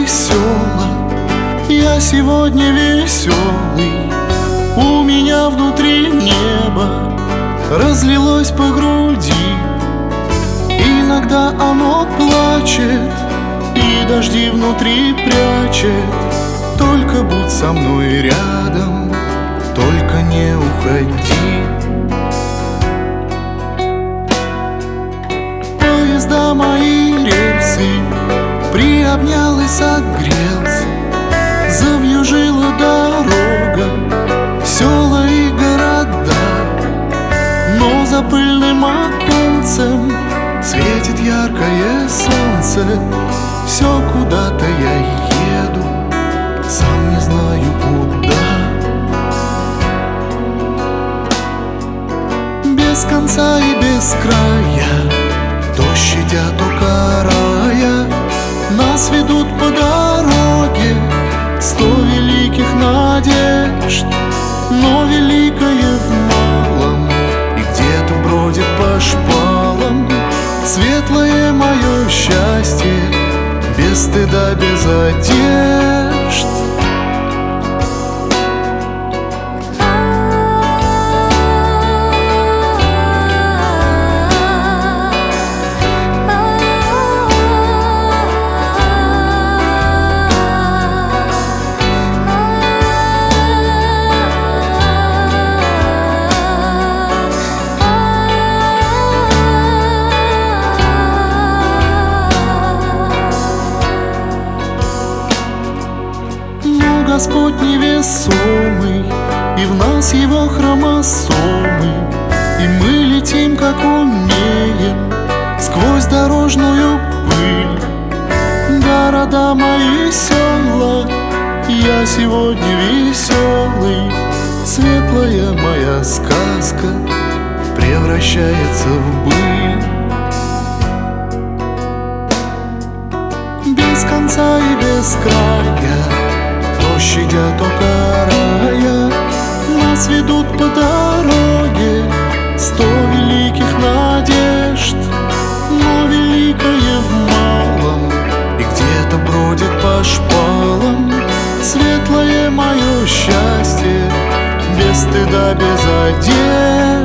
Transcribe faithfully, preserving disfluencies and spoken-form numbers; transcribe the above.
весела, я сегодня веселый. У меня внутри небо разлилось по груди. Иногда оно плачет и дожди внутри прячет. Только будь со мной рядом, только не уходи. Поезда мои рельсы приобнял и согрелся. Завьюжила дорога, села и города. Но за пыльным оконцем светит яркое солнце. Все куда-то я еду, сам не знаю куда. Без конца и без края, то щадя, то карая, нас ведут по дороге сто великих надежд. Но великое в малом и где-то бродит по шпалам. Светлое мое счастье, без стыда, без одежд. Господь невесомый, и в нас Его хромосомы. И мы летим, как умеем, сквозь дорожную пыль. Города мои, села, я сегодня веселый. Светлая моя сказка превращается в быль. Без конца и без края, то щадя, то карая, нас ведут по дороге сто великих надежд. Но великое в малом и где-то бродит по шпалам. Светлое мое счастье, без стыда, без одежд.